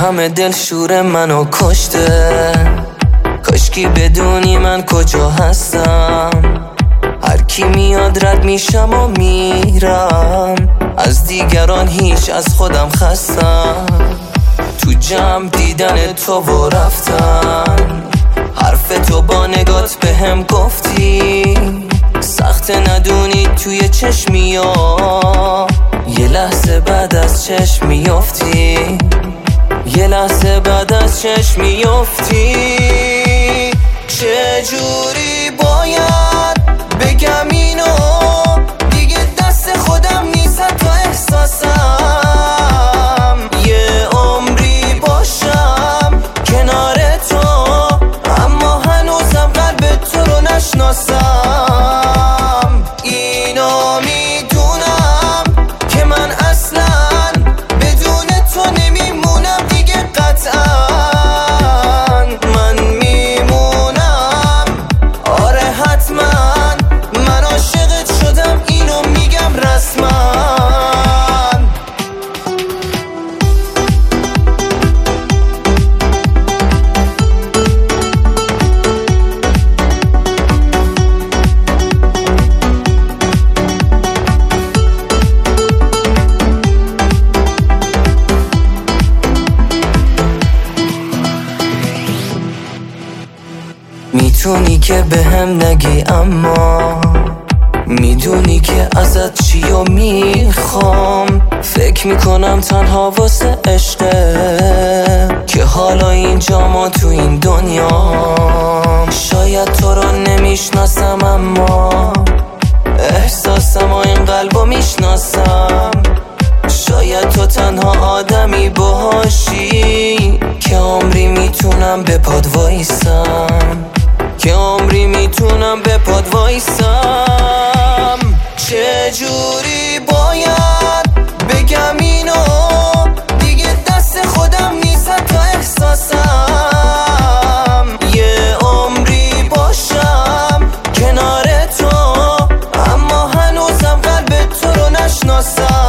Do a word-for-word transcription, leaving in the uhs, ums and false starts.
همه دل شور منو کشته. کاشکی بدونی من کجا هستم. هر کی میاد رد میشم و میرم. از دیگران هیچ از خودم خستم. تو جمع دیدن تو و رفتن. حرف تو با نگات به هم گفتی. سخت ندونی توی چشمی ها. یه لحظه بعد از چشم میافتی. یه لحظه بعد از چشم میافتی. چجوری باید بگم اینو؟ دیگه دست خودم نیست تا احساسم. یه عمری باشم کنار تو، اما هنوزم قلب تو رو نشناسم. اینو میدونم که من اصلا بدون تو نمیمونم دیگه قطعا. من میمونم، آره حتما. من عاشقت شدم، اینو میگم رسما. میتونی که به هم نگی، اما میدونی که ازت چی و میخوام. فکر میکنم تنها واسه عشقه که حالا اینجا ما تو این دنیا. شاید تو رو نمیشناسم، اما احساسم و این قلبو میشناسم. شاید تو تنها آدمی باشی که عمری میتونم به پاد وایسم. که عمری میتونم به پاد وایسم. چجوری باید بگم اینو؟ دیگه دست خودم نیست تا احساسم. یه عمری باشم کنار تو، اما هنوزم قلب تو رو نشناسم.